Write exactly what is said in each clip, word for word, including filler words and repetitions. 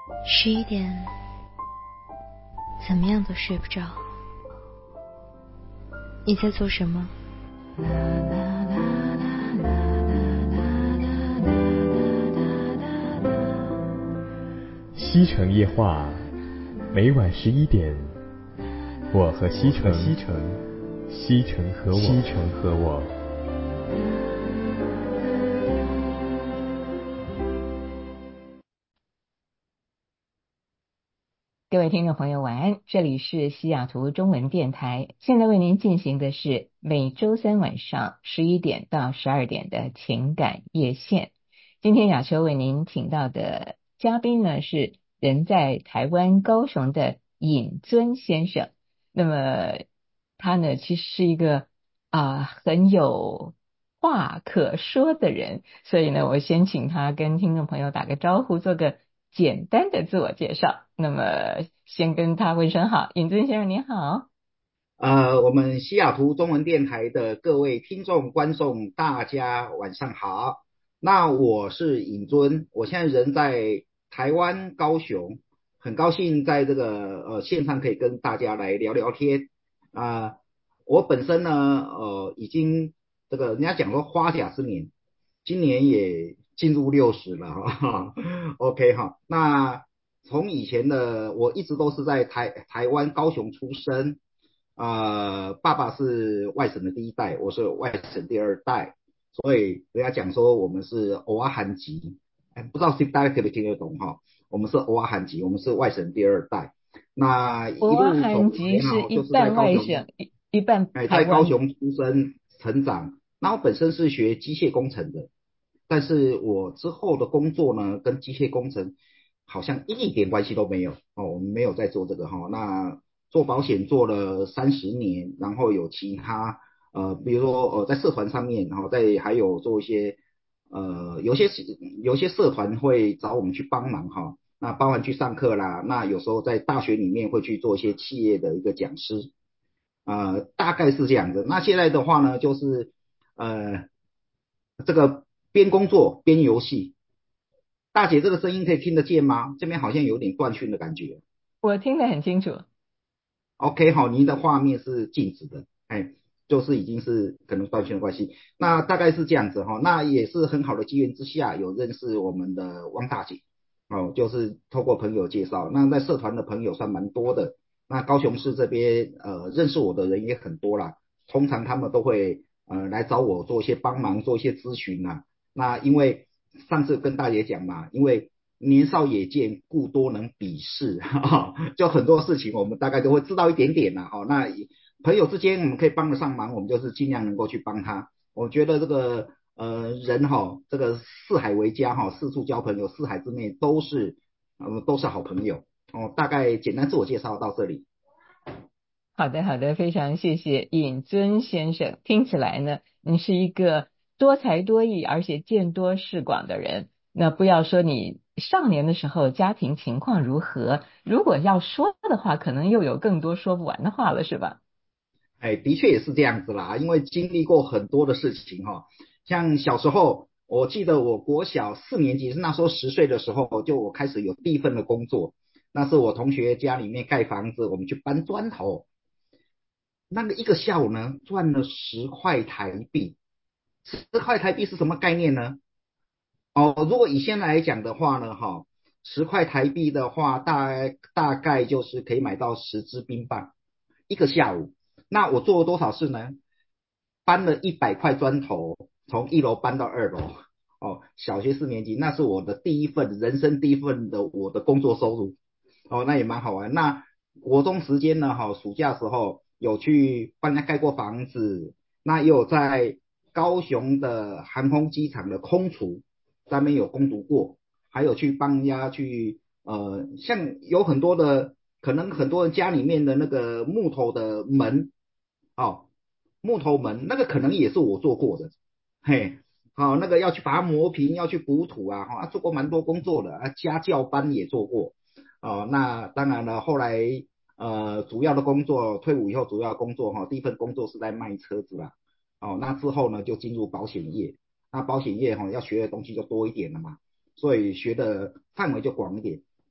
十一点，怎么样都睡不着。你在做什么？ 西城夜话，每晚十一点，我和西城，西城，西城和我，西城和我。 各位听众朋友晚安，这里是西雅图中文电台，现在为您进行的是每周三晚上十一点到十二点的情感夜线。今天雅秋为您请到的嘉宾呢是人在台湾高雄的尹尊先生。那么他呢其实是一个啊、呃、很有话可说的人，所以呢我先请他跟听众朋友打个招呼，做个简单的自我介绍。那么先跟他问声好，尹尊先生您好。 呃，我们西雅图中文电台的各位听众、观众，大家晚上好。那我是尹尊，我现在人在台湾高雄，很高兴在这个呃线上可以跟大家来聊聊天啊、呃我本身呢，呃，已经这个人家讲说花甲之年，今年也进入六十了哈。OK 哈，那从以前的我一直都是在台台湾高雄出生。呃，爸爸是外省的第一代，我是外省第二代，所以人家讲说我们是欧阿韩籍，哎，不知道是大家可不可以听得懂哈？我们是欧阿韩籍，我们是外省第二代。那一我路走韩籍来哈， 是一就是在半外高雄， 省一一半哎，在高台湾。 雄出生成长。那我本身是学机械工程的，但是我之后的工作呢，跟机械工程好像一点关系都没有哦，我们没有在做这个哈。那做保险做了三十年，然后有其他呃，比如说呃，在社团上面，然后在还有做一些呃，有些有些社团会找我们去帮忙哈。那包含去上课啦，那有时候在大学里面会去做一些企业的一个讲师，呃，大概是这样的。那现在的话呢，就是呃，这个边工作边游戏。大姐，这个声音可以听得见吗？这边好像有点断讯的感觉。 我听得很清楚。 OK，好，您的画面是静止的，哎，就是已经是可能断讯的关系。那大概是这样子哈，那也是很好的机缘之下，有认识我们的汪大姐，哦，就是透过朋友介绍，那在社团的朋友算蛮多的。那高雄市这边呃认识我的人也很多啦，通常他们都会呃来找我做一些帮忙，做一些咨询呐。那因为上次跟大姐讲嘛，因为年少也见，故多能鄙视，哈，就很多事情我们大概都会知道一点点啦，哈。那朋友之间我们可以帮得上忙，我们就是尽量能够去帮他。我觉得这个呃人哈，这个四海为家哈，四处交朋友，四海之内都是呃都是好朋友。哦，大概简单自我介绍到这里。 好的，好的，非常谢谢尹尊先生。听起来呢，你是一个多才多艺而且见多识广的人。那不要说你少年的时候家庭情况如何，如果要说的话，可能又有更多说不完的话了，是吧？ 哎，的确也是这样子啦，因为经历过很多的事情哈。像小时候，我记得我国小四年级，是那时候十岁的时候，就我开始有第一份的工作，那是我同学家里面盖房子，我们去搬砖头，那个一个下午呢，赚了十块台币。十块台币是什么概念呢？哦，如果以现在来讲的话呢，哈，十块台币的话，大大概就是可以买到十支冰棒，一个下午。那我做了多少事呢？搬了一百块砖头，从一楼搬到二楼。哦，小学四年级，那是我的第一份人生第一份的我的工作收入。哦，那也蛮好玩。那国中时间呢，哈，暑假时候有去帮人家盖过房子，那也有在高雄的航空机场的空厨上面有攻读过，还有去帮人家去呃，像有很多的，可能很多人家里面的那个木头的门，哦，木头门那个可能也是我做过的，嘿，好、那个要去把它磨平，要去补土啊，哈、啊，做过蛮多工作的啊，家教班也做过。哦，那当然了，后来呃，主要的工作退伍以后，主要工作哈、哦，第一份工作是在卖车子啦。哦，那之后呢，就进入保险业。那保险业哈、哦，要学的东西就多一点了嘛，所以学的范围就广一点。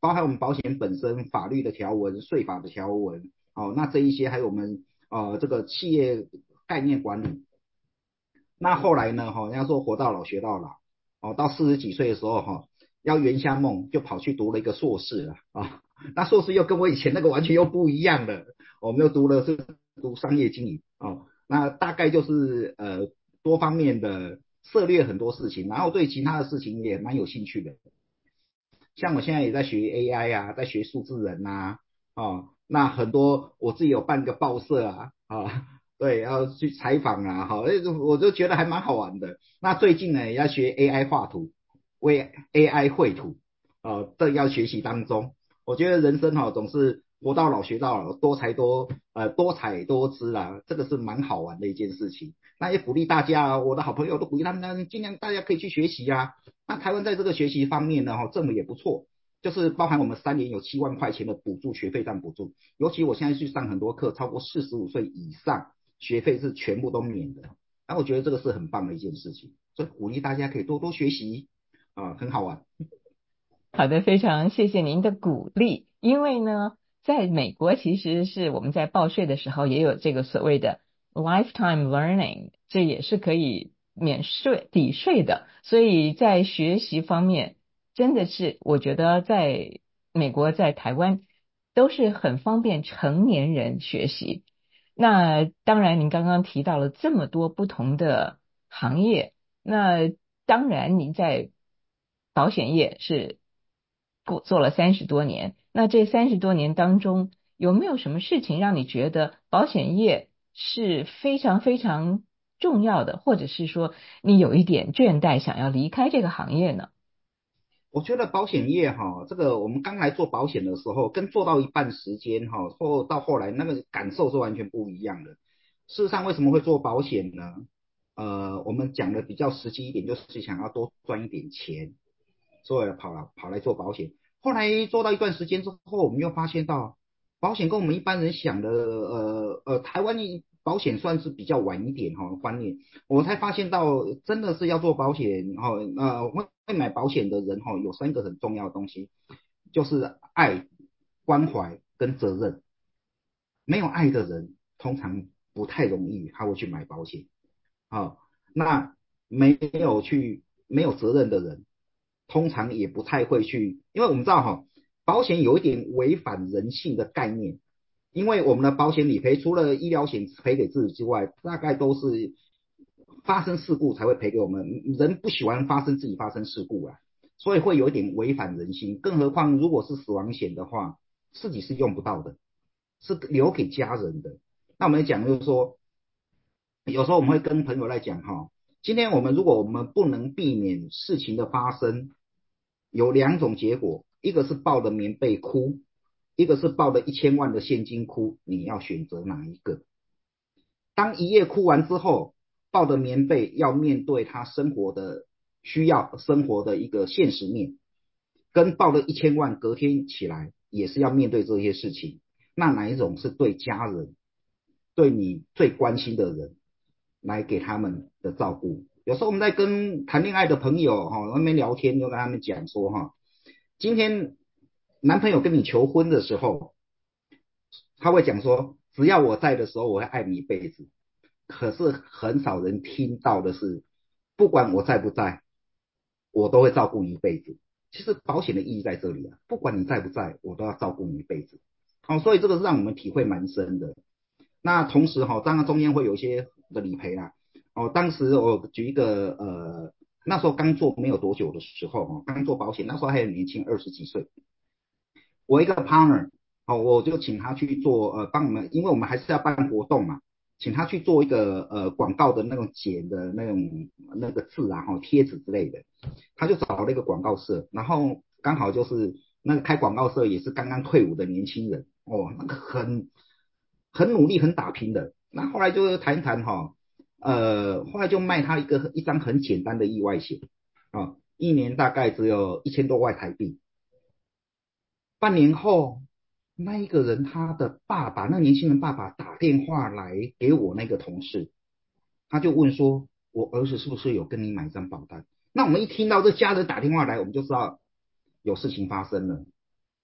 包含我们保险本身法律的条文、税法的条文，哦，那这一些还有我们呃这个企业概念管理。那后来呢，哈、哦，人家说活到老学到老，哦，到四十几岁的时候，哈、哦，要圆一下梦，就跑去读了一个硕士了啊、哦。那硕士又跟我以前那个完全又不一样了，我们又读了是读商业经营哦。那大概就是呃多方面的涉猎很多事情，然后对其他的事情也蛮有兴趣的。像我现在也在学 A I 啊，在学数字人呐、啊，哦，那很多我自己有办个报社啊，啊、哦，对，要去采访啊，哈、哦，我就觉得还蛮好玩的。那最近呢，也要学 A I 画图，为 A I 绘图，呃，这要学习当中。我觉得人生哈、哦，总是活到老学到老，多才多呃多彩多姿啦，这个是蛮好玩的一件事情。那也鼓励大家，我的好朋友都鼓励他们，尽量大家可以去学习啊。那台湾在这个学习方面呢，哈，政府也不错，就是包含我们三年有七万块钱的补助，学费上补助。尤其我现在去上很多课，超过四十五岁以上，学费是全部都免的。那我觉得这个是很棒的一件事情，所以鼓励大家可以多多学习啊、呃，很好玩。 好的，非常谢谢您的鼓励。因为呢，在美国其实是我们在报税的时候也有这个所谓的 lifetime learning，这也是可以免税抵税的。所以在学习方面，真的是我觉得在美国、在台湾都是很方便成年人学习。那当然，您刚刚提到了这么多不同的行业，那当然您在保险业是做做了三十多年，那这三十多年当中，有没有什么事情让你觉得保险业是非常非常重要的，或者是说你有一点倦怠，想要离开这个行业呢？ 我觉得保险业哈，这个我们刚来做保险的时候，跟做到一半时间哈，或到后来那个感受是完全不一样的。事实上，为什么会做保险呢？呃，我们讲的比较实际一点，就是想要多赚一点钱，所以跑了跑来做保险。后来做到一段时间之后，我们又发现到，保险跟我们一般人想的，呃呃，台湾保险算是比较晚一点哈、哦、观念，我才发现到真的是要做保险哈、哦，呃，会买保险的人哈、哦，有三个很重要的东西，就是爱、关怀跟责任。没有爱的人，通常不太容易他会去买保险。好、哦，那没有去没有责任的人，通常也不太会去，因为我们知道哈、哦，保险有一点违反人性的概念，因为我们的保险理赔除了医疗险赔给自己之外，大概都是发生事故才会赔给我们，人不喜欢发生自己发生事故啊，所以会有一点违反人性，更何况如果是死亡险的话，自己是用不到的，是留给家人的。那我们讲就是说，有时候我们会跟朋友来讲哈，今天我们如果我们不能避免事情的发生，有两种结果，一个是抱着棉被哭，一个是抱着一千万的现金哭，你要选择哪一个？当一夜哭完之后，抱着棉被要面对他生活的需要，生活的一个现实面，跟抱了一千万隔天起来也是要面对这些事情，那哪一种是对家人，对你最关心的人来给他们的照顾？有时候我们在跟谈恋爱的朋友哈，那边聊天就跟他们讲说哈，今天男朋友跟你求婚的时候，他会讲说，只要我在的时候，我会爱你一辈子。可是很少人听到的是，不管我在不在，我都会照顾你一辈子。其实保险的意义在这里啊，不管你在不在，我都要照顾你一辈子。好、哦，所以这个是让我们体会蛮深的。那同时哈、哦，当然中间会有一些的理赔啦。哦，当时我举一个呃，那时候刚做没有多久的时候，哦，刚做保险，那时候还很年轻，二十几岁。我一个 partner，哦，我就请他去做呃，帮我们，因为我们还是要办活动嘛，请他去做一个呃广告的那种剪的那种那个字啊，哈，贴纸之类的。他就找了一个广告社，然后刚好就是那个开广告社也是刚刚退伍的年轻人，哦，那个很很努力、很打拼的。那后来就谈一谈哈，呃，后来就卖他一个一张很简单的意外险，啊、哦，一年大概只有一千多万台币。半年后，那一个人他的爸爸，那年轻人爸爸打电话来给我那个同事，他就问说：“我儿子是不是有跟你买张保单？”那我们一听到这家人打电话来，我们就知道有事情发生了。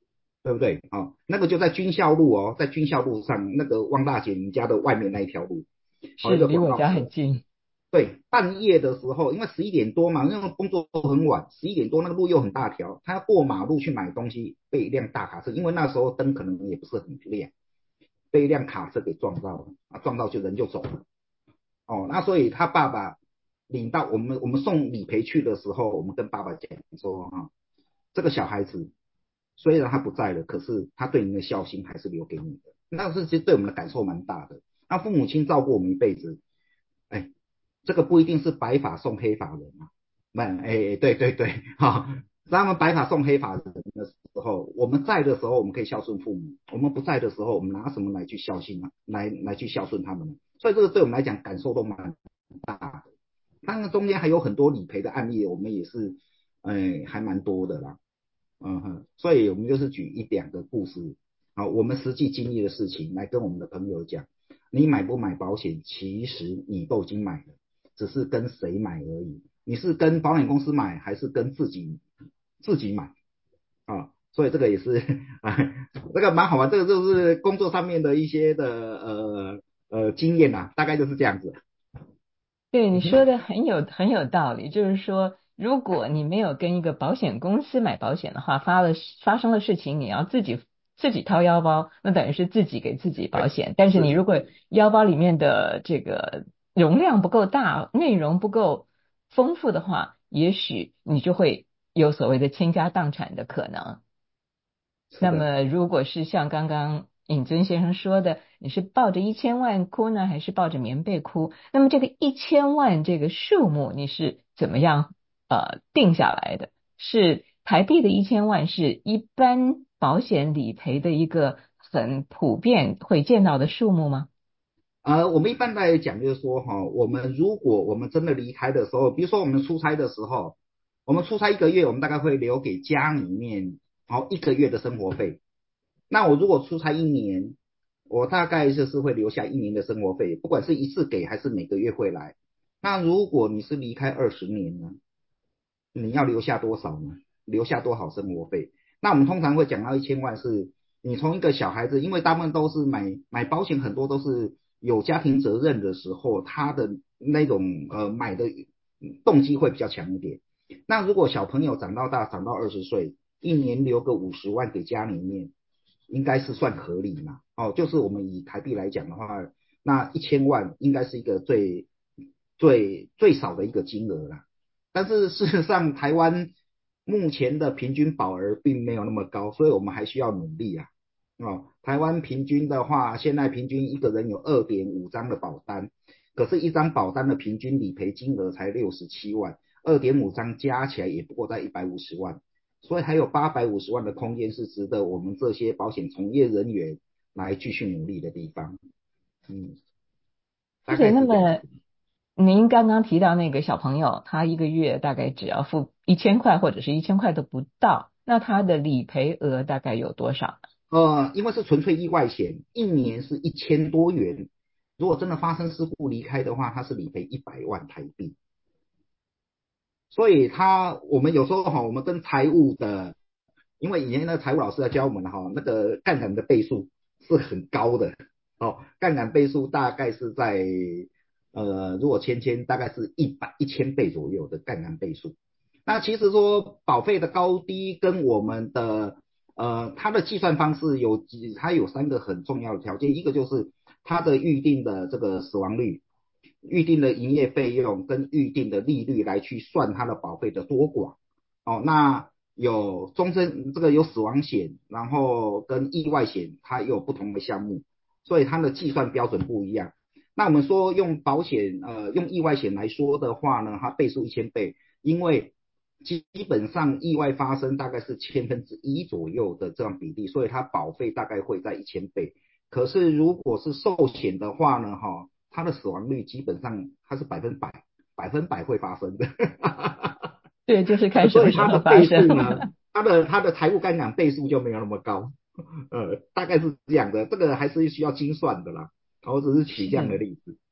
对不对？哦，那个就在军校路哦，在军校路上那个汪大姐你家的外面那一条路，哦，一个是离我家很广告车。 近。 对，半夜的时候，因为十一点多嘛，因为工作很晚，十一点多那个路又很大条，他要过马路去买东西，被一辆大卡车，因为那时候灯可能也不是很亮，被一辆卡车给撞到了，啊，撞到就人就走了。哦，那所以他爸爸领到我们我们送理赔去的时候，我们跟爸爸讲说哈、啊，这个小孩子虽然他不在了，可是他对您的孝心还是留给你的。那是其实对我们的感受蛮大的。那父母亲照顾我们一辈子，哎，这个不一定是白发送黑发人啊，那哎对对对，哈，他们白发送黑发人的时候，我们在的时候我们可以孝顺父母，我们不在的时候，我们拿什么来去孝心啊？来来去孝顺他们呢？所以这个对我们来讲感受都蛮大的。当然中间还有很多理赔的案例，我们也是，哎，还蛮多的啦。嗯哼，所以我们就是举一两个故事，啊，我们实际经历的事情来跟我们的朋友讲，你买不买保险，其实你都已经买了，只是跟谁买而已。你是跟保险公司买，还是跟自己自己买啊？所以这个也是，啊，这个蛮好玩，这个就是工作上面的一些的呃呃经验啊，大概就是这样子。 对，你嗯哼， 说的很有很有道理，就是说，如果你没有跟一个保险公司买保险的话，发了发生了事情，你要自己自己掏腰包，那等于是自己给自己保对， 险。但是你是， 如果腰包里面的这个容量不够大，内容不够丰富的话，也许你就会有所谓的倾家荡产的可能。那是的。 么，如果是像刚刚尹尊先生说的，你是抱着一千万哭呢，还是抱着棉被哭？那么这个一千万这个数目，你是怎么样呃定下来的？是台币的一千万，是一般保险理赔的一个很普遍会见到的数目吗？ 呃，我们一般来讲就是说哈，我们如果我们真的离开的时候，比如说我们出差的时候，我们出差一个月，我们大概会留给家里面好一个月的生活费。那我如果出差一年，我大概就是会留下一年的生活费，不管是一次给还是每个月会来。那如果你是离开二十年呢，你要留下多少呢？留下多少生活费？那我们通常会讲到一千万是，你从一个小孩子，因为大部分都是买买保险，很多都是有家庭责任的时候，他的那种呃买的动机会比较强一点。那如果小朋友长到大，长到二十岁，一年留个五十万给家里面，应该是算合理嘛？哦，就是我们以台币来讲的话，那一千万应该是一个最最最少的一个金额啦。但是事实上，台湾目前的平均保额并没有那么高，所以我们还需要努力啊。哦，台湾平均的话，现在平均一个人有二点五张的保单，可是，一张保单的平均理赔金额才六十七万，二点五张加起来也不过在一百五十万，所以还有八百五十万的空间是值得我们这些保险从业人员来继续努力的地方。嗯，大而且， 概是这样。 那么您刚刚提到那个小朋友，他一个月大概只要付一千块，或者是一千块都不到，那他的理赔额大概有多少？ 呃，因为是纯粹意外险，一年是一千多元。如果真的发生事故离开的话，它是理赔一百万台币。所以他我们有时候哈，我们跟财务的，因为以前那个财务老师在教我们哈，那个杠杆的倍数是很高的哦，杠杆倍数大概是在呃，如果千千大概是一百一千倍左右的杠杆倍数。那其实说保费的高低跟我们的呃它的计算方式有几，它有三个很重要的条件，一个就是它的预定的这个死亡率。预定的营业费用跟预定的利率来去算它的保费的多寡。哦，那有终身这个有死亡险，然后跟意外险它有不同的项目，所以它的计算标准不一样。那我们说用保险呃用意外险来说的话呢，它倍数一千倍，因为基本上意外发生大概是千分之一左右的这样比例，所以它保费大概会在一千倍。可是如果是寿险的话呢，哈，它的死亡率基本上它是百分百，百分百会发生的。 对，就是看什所么时候发以它的倍数呢， 生。 它的它的财务杠杆倍数就没有那么高。呃，大概是这样的，这个还是需要精算的啦。我只是举这样的是。 例子。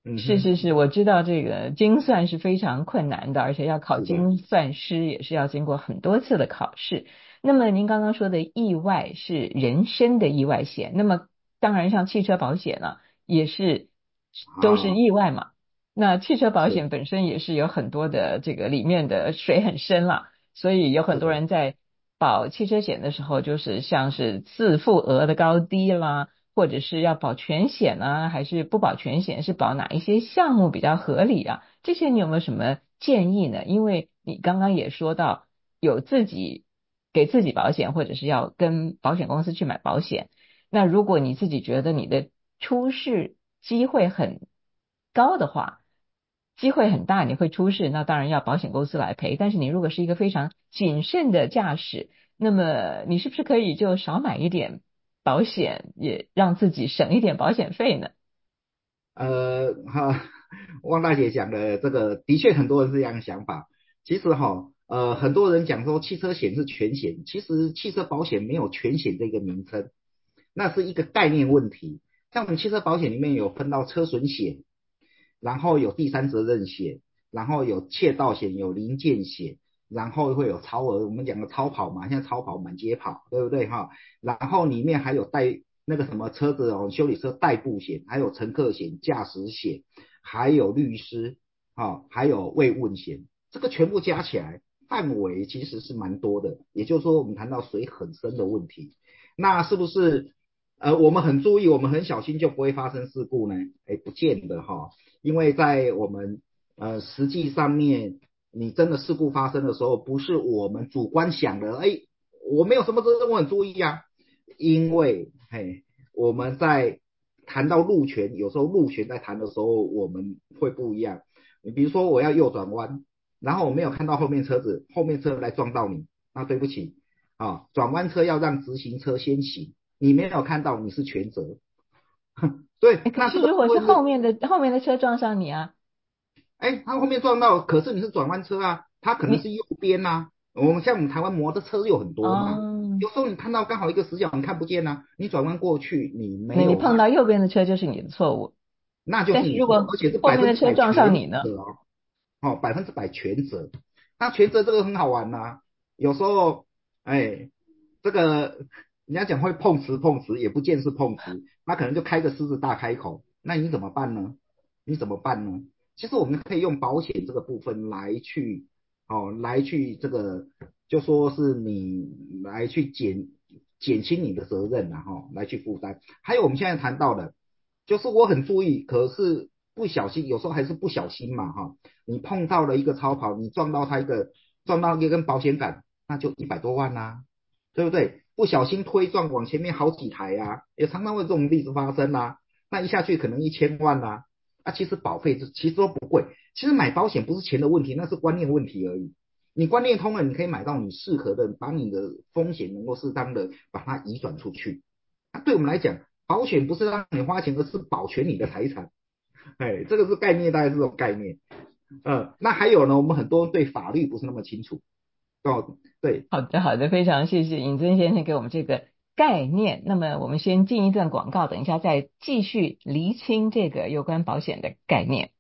嗯哼， 是是是，我知道这个精算是非常困难的，而且要考是的， 精算师也是要经过很多次的考试。那么您刚刚说的意外是人身的意外险，那么当然像汽车保险呢、也是都是啊， 意外嘛。那汽车保是险本身也是有很多的这个里面的水很深了，所以有很是的， 多人在保汽车险的时候，就是像是自付额的高低啦。或者是要保全险呢，还是不保全险？是保哪一些项目比较合理啊？这些你有没有什么建议呢？因为你刚刚也说到有自己给自己保险，或者是要跟保险公司去买保险。那如果你自己觉得你的出事机会很高的话，机会很大你会出事，那当然要保险公司来赔。但是你如果是一个非常谨慎的驾驶，那么你是不是可以就少买一点保险，也让自己省一点保险费呢？ 呃，哈，汪大姐讲的这个，的确很多人是这样想法。其实哈，呃，很多人讲说汽车险是全险，其实汽车保险没有全险这个名称，那是一个概念问题。像我们汽车保险里面有分到车损险，然后有第三责任险，然后有窃盗险，有零件险，然后会有超额，我们讲的超跑嘛，现在超跑满街跑，对不对哈？然后里面还有代那个什么车子哦，修理车代步险，还有乘客险、驾驶险，还有律师，哦，还有慰问险，这个全部加起来范围其实是蛮多的。也就是说，我们谈到水很深的问题，那是不是呃我们很注意，我们很小心就不会发生事故呢？哎，不见得哈，因为在我们呃实际上面，你真的事故发生的时候，不是我们主观想的，哎，我没有什么责任，我很注意啊，因为嘿，我们在谈到路权，有时候路权在谈的时候，我们会不一样。你比如说，我要右转弯，然后我没有看到后面车子，后面车来撞到你，那对不起啊，转弯车要让直行车先行，你没有看到，你是全责。对， 诶可那这个是如果是部分是， 后面的后面的车撞上你啊， 哎，他后面撞到，可是你是转弯车啊，他可能你是右边呐、啊。我们像我们台湾摩托车有很多嘛， 哦， 有时候你看到刚好一个死角，你看不见呐、啊，你转弯过去，你没那你有让， 碰到右边的车就是你的错误。 那就但是你错， 是如果而且是后百分之面的车撞上百全你呢？ 责哦，哦，百分之百全责。那全责这个很好玩呐、啊有时候，哎，这个人家讲会碰瓷碰瓷，也不见是碰瓷，那可能就开个狮子大开口，那你怎么办呢？你怎么办呢？其实我们可以用保险这个部分来去，哦，来去这个，就说是你来去减减轻你的责任然后来去负担。还有我们现在谈到的，就是我很注意，可是不小心，有时候还是不小心嘛哈，你碰到了一个超跑，你撞到它一个撞到一根保险杆，那就一百多万啦、啊对不对？不小心推撞往前面好几台啊，也常常会这种例子发生啊。那一下去可能一千万啊，啊，其实保费其实都不贵。其实买保险不是钱的问题，那是观念问题而已。你观念通了，你可以买到你适合的，把你的风险能够适当的把它移转出去。那对我们来讲，保险不是让你花钱，而是保全你的财产。哎，这个是概念，大概是这种概念。呃，那还有呢，我们很多对法律不是那么清楚。哦，对， 好的，好的，非常谢谢尹尊先生给我们这个概念。那么我们先进一段广告，等一下再继续厘清这个有关保险的概念。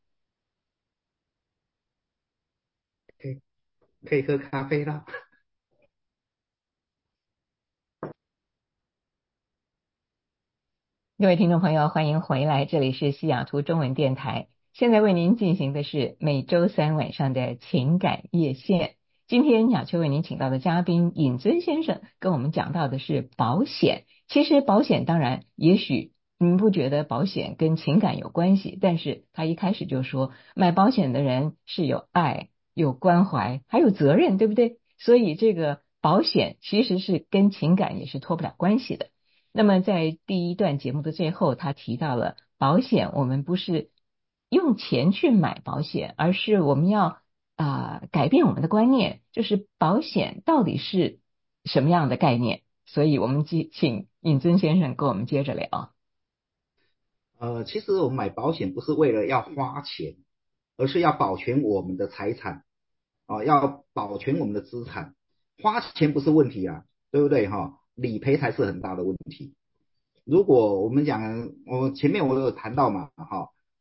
可以可以喝咖啡啦。 各位听众朋友，欢迎回来，这里是西雅图中文电台。现在为您进行的是每周三晚上的情感夜线。今天雅秋为您请到的嘉宾尹尊先生跟我们讲到的是保险。其实保险当然，也许您不觉得保险跟情感有关系，但是他一开始就说，买保险的人是有爱、有关怀，还有责任，对不对？所以这个保险其实是跟情感也是脱不了关系的。那么在第一段节目的最后，他提到了保险，我们不是用钱去买保险，而是我们要啊、呃改变我们的观念，就是保险到底是什么样的概念？所以我们请请尹尊先生跟我们接着聊。 呃，其实我们买保险不是为了要花钱，而是要保全我们的财产，啊、要保全我们的资产。花钱不是问题啊，对不对哈？理赔才是很大的问题。如果我们讲，我前面我有谈到嘛，哈，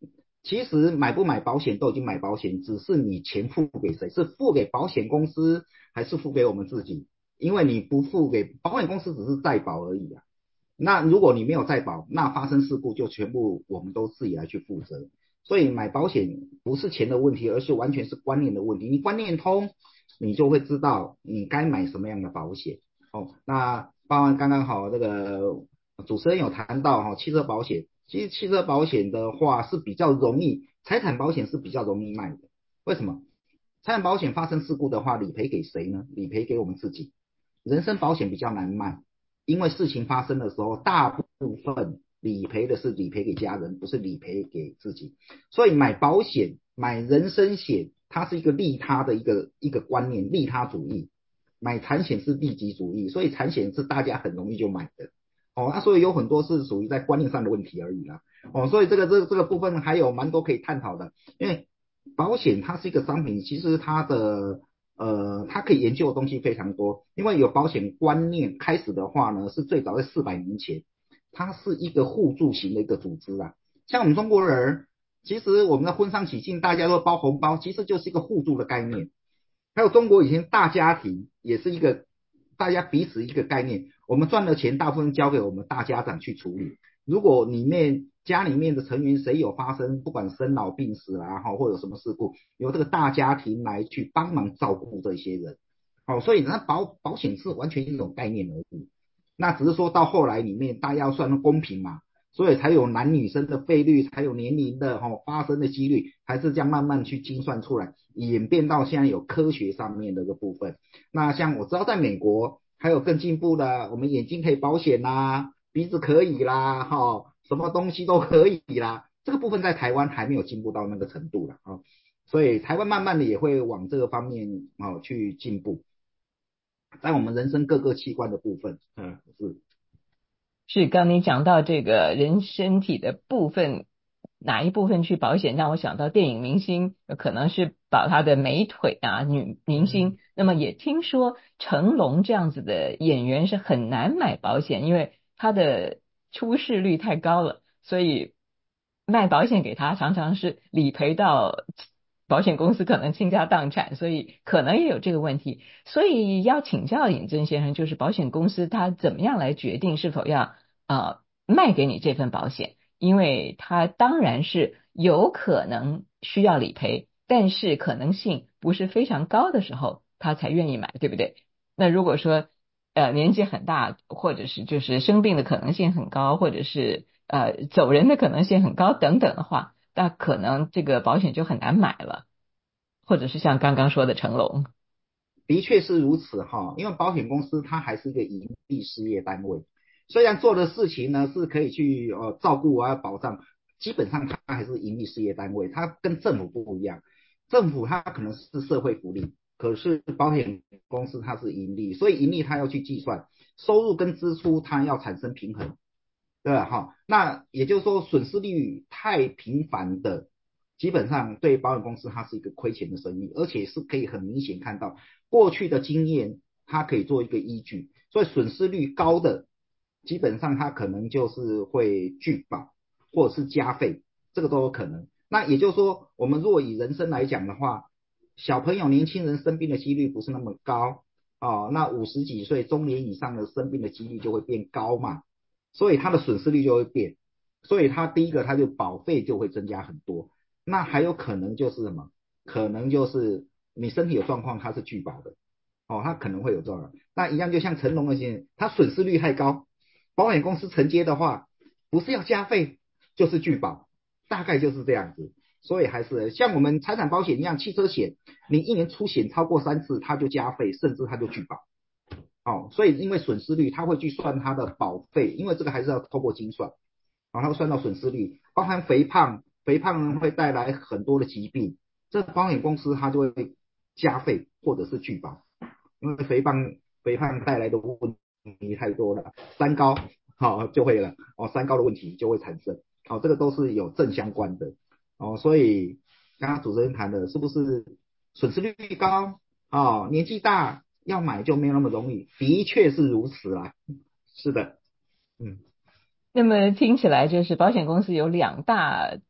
其实买不买保险都已经买保险，只是你钱付给谁，是付给保险公司还是付给我们自己？因为你不付给保险公司，只是再保而已啊。那如果你没有再保，那发生事故就全部我们都自己来去负责。所以买保险不是钱的问题，而是完全是观念的问题。你观念通，你就会知道你该买什么样的保险。哦，那包含刚刚好这个主持人有谈到哈、哦，汽车保险，其实汽车保险的话是比较容易，财产保险是比较容易卖的。为什么？财产保险发生事故的话，理赔给谁呢？理赔给我们自己。人身保险比较难卖，因为事情发生的时候，大部分理赔的是理赔给家人，不是理赔给自己。所以买保险、买人身险，它是一个利他的一个一个观念，利他主义。买产险是利己主义，所以产险是大家很容易就买的。哦，那、啊、所以有很多是属于在观念上的问题而已啦。哦，所以这个这个这个部分还有蛮多可以探讨的，因为保险它是一个商品，其实它的呃它可以研究的东西非常多。因为有保险观念开始的话呢，是最早在四百年前，它是一个互助型的一个组织啊。像我们中国人，其实我们的婚丧喜庆大家都包红包，其实就是一个互助的概念。还有中国以前大家庭也是一个大家彼此一个概念，我们赚的钱大部分交给我们大家长去处理。如果里面家里面的成员谁有发生不管生老病死啦，或有什么事故，由这个大家庭来去帮忙照顾这些人。好，所以那保保险是完全一种概念而已。那只是说到后来里面大家要算公平嘛，所以才有男女生的费率，才有年龄的、哦、发生的几率，还是这样慢慢去精算出来，演变到现在有科学上面的一个部分。那像我知道在美国还有更进步的，我们眼睛可以保险啦，鼻子可以啦，哦、什么东西都可以啦。这个部分在台湾还没有进步到那个程度啦、哦、所以台湾慢慢的也会往这个方面、哦、去进步，在我们人生各个器官的部分。嗯，是。 是，刚你讲到这个人身体的部分，哪一部分去保险，让我想到电影明星可能是保他的美腿啊，女明星。那么也听说成龙这样子的演员是很难买保险，因为他的出事率太高了，所以卖保险给他常常是理赔到保险公司可能倾家荡产，所以可能也有这个问题。所以要请教尹正先生，就是保险公司他怎么样来决定是否要呃卖给你这份保险？因为他当然是有可能需要理赔，但是可能性不是非常高的时候，他才愿意买，对不对？那如果说呃年纪很大，或者是就是生病的可能性很高，或者是呃走人的可能性很高等等的话，那可能这个保险就很难买了，或者是像刚刚说的成龙。 的确是如此哈，因为保险公司它还是一个盈利事业单位，虽然做的事情呢是可以去呃照顾啊保障，基本上它还是盈利事业单位，它跟政府不一样，政府它可能是社会福利，可是保险公司它是盈利，所以盈利它要去计算收入跟支出，它要产生平衡，对吧？哈，那也就是说损失率太频繁的，基本上对保险公司它是一个亏钱的生意，而且是可以很明显看到过去的经验，它可以做一个依据，所以损失率高的，基本上它可能就是会拒保或者是加费，这个都有可能。那也就是说，我们如果以人生来讲的话，小朋友、年轻人生病的几率不是那么高哦，那五十几岁中年以上的生病的几率就会变高嘛，所以它的损失率就会变，所以它第一个它就保费就会增加很多。那还有可能就是什么？可能就是你身体有状况，它是拒保的，哦，它可能会有状况。那一样就像成龙那些，它损失率太高，保险公司承接的话，不是要加费就是拒保，大概就是这样子。所以还是像我们财产保险一样，汽车险，你一年出险超过三次，它就加费，甚至它就拒保。哦，所以因为损失率，它会去算它的保费，因为这个还是要透过精算，然后算到损失率，包含肥胖，肥胖会带来很多的疾病，这保险公司它就会加费或者是拒保，因为肥胖肥胖带来的问题太多了，三高好、哦、就会了哦，三高的问题就会产生，哦，这个都是有正相关的哦，所以刚刚主持人谈的是不是损失率高哦，年纪大要买就没有那么容易，的确是如此啦，是的，嗯。 那么听起来就是保险公司有两大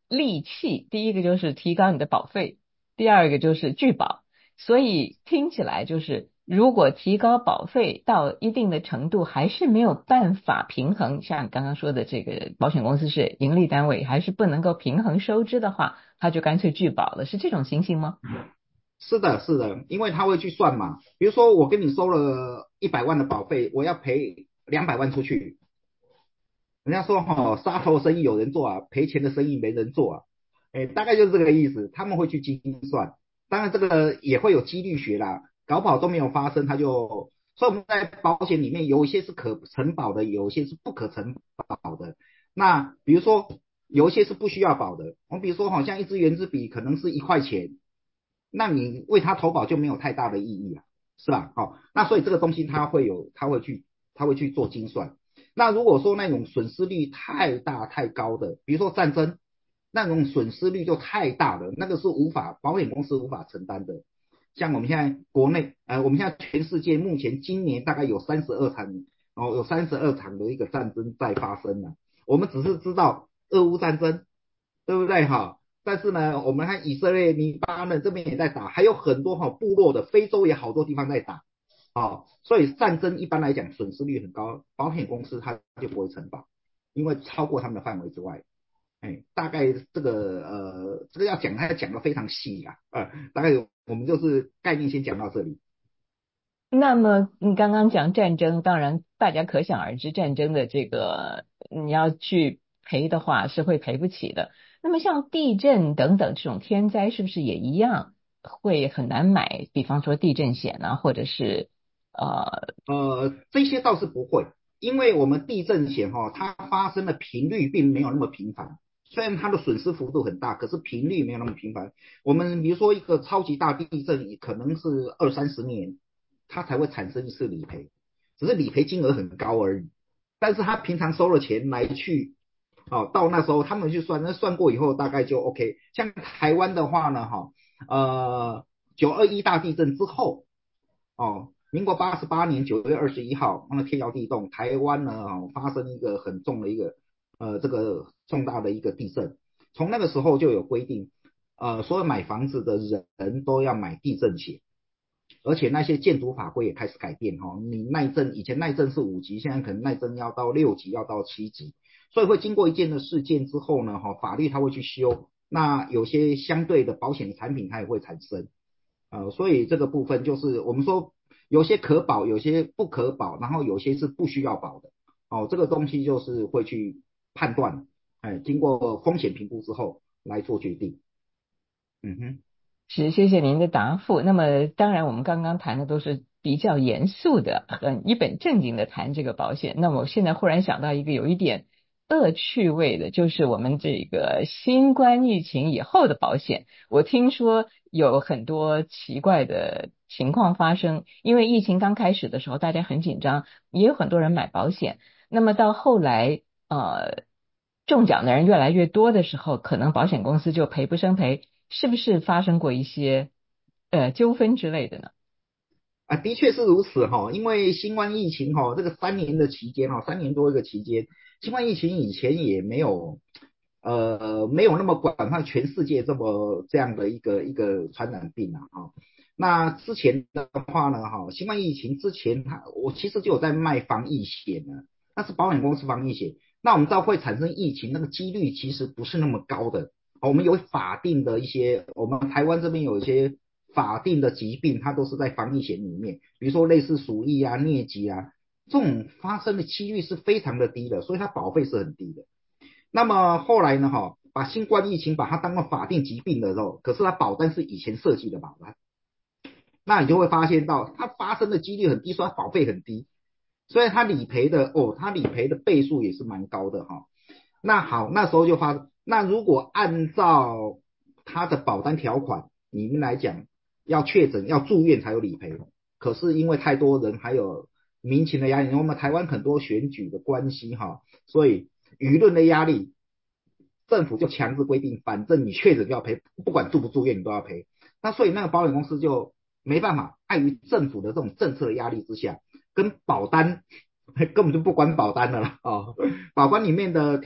利器，第一个就是提高你的保费，第二个就是拒保。所以听起来就是，如果提高保费到一定的程度，还是没有办法平衡，像刚刚说的这个保险公司是盈利单位，还是不能够平衡收支的话，他就干脆拒保了，是这种情形吗？ 是的，是的，因为他会去算嘛。比如说我跟你收了一百万的保费，我要赔两百万出去。人家说哈、哦，杀头生意有人做啊，赔钱的生意没人做啊。哎，大概就是这个意思。他们会去精算，当然这个也会有几率学啦，搞不好都没有发生，他就。所以我们在保险里面有一些是可承保的，有一些是不可承保的。那比如说有一些是不需要保的，我们比如说好像一支原子笔可能是一块钱，那你为它投保就没有太大的意义了，是吧？好、哦，那所以这个东西它会有，它会去，它会去做精算。那如果说那种损失率太大太高的，比如说战争，那种损失率就太大了，那个是无法保险公司无法承担的。像我们现在国内，呃，我们现在全世界目前今年大概有三十二场，哦，有三十二场的一个战争在发生了。我们只是知道俄乌战争，对不对哈？但是呢，我们看以色列、黎巴嫩这边也在打，还有很多哈部落的，非洲也好多地方在打。哦，所以战争一般来讲损失率很高，保险公司它就不会承保，因为超过他们的范围之外。哎，大概这个呃，这个要讲，它讲的非常细啊，呃，大概我们就是概念先讲到这里。 那么你刚刚讲战争，当然大家可想而知，战争的这个你要去赔的话是会赔不起的。那么像地震等等这种天灾，是不是也一样会很难买？比方说地震险啊，或者是呃呃，这些倒是不会，因为我们地震险哈、哦，它发生的频率并没有那么频繁。虽然它的损失幅度很大，可是频率没有那么频繁。我们比如说一个超级大地震，可能是二三十年，它才会产生一次理赔，只是理赔金额很高而已。但是他平常收了钱来去，哦，到那时候他们去算，那算过以后大概就 OK。像台湾的话呢，哈、哦，呃，九二一大地震之后，哦，民国八十八年九月二十一号，那个天摇地动，台湾呢、哦、发生一个很重的一个呃这个重大的一个地震，从那个时候就有规定，呃，所有买房子的人都要买地震险，而且那些建筑法规也开始改变哈、哦，你耐震以前耐震是五级，现在可能耐震要到六级，要到七级，所以会经过一件的事件之后呢，哈、哦，法律它会去修，那有些相对的保险产品它也会产生。呃，所以这个部分就是我们说有些可保，有些不可保，然后有些是不需要保的。哦，这个东西就是会去判断，哎，经过风险评估之后来做决定。嗯哼。 是，谢谢您的答复。那么，当然，我们刚刚谈的都是比较严肃的、很一本正经的谈这个保险。那么，我现在忽然想到一个有一点恶趣味的，就是我们这个新冠疫情以后的保险。我听说有很多奇怪的情况发生，因为疫情刚开始的时候，大家很紧张，也有很多人买保险。那么到后来，呃，中奖的人越来越多的时候，可能保险公司就赔不胜赔。是不是发生过一些呃纠纷之类的呢？ 啊，的确是如此哈，因为新冠疫情哈，这个三年的期间哈，三年多一个期间，新冠疫情以前也没有，呃，没有那么广泛，全世界这么这样的一个一个传染病啊哈。那之前的话呢哈，新冠疫情之前，它我其实就有在卖防疫险呢，那是保险公司防疫险。那我们知道会产生疫情，那个几率其实不是那么高的。我们有法定的一些，我们台湾这边有一些法定的疾病，它都是在防疫险里面，比如说类似鼠疫啊、疟疾啊，这种发生的几率是非常的低的，所以它保费是很低的。那么后来呢，哈，把新冠疫情把它当做法定疾病的时候，可是它保单是以前设计的保单，那你就会发现到它发生的几率很低，所以它保费很低，所以它理赔的哦，它理赔的倍数也是蛮高的哈。那好，那时候就发，那如果按照它的保单条款里面来讲，要确诊要住院才有理赔，可是因为太多人还有民情的压力，我们台湾很多选举的关系哈，所以舆论的压力，政府就强制规定，反正你确诊就要赔，不管住不住院你都要赔。那所以那个保险公司就没办法，碍于政府的这种政策的压力之下，跟保单根本就不管保单的了哦，保单里面的条款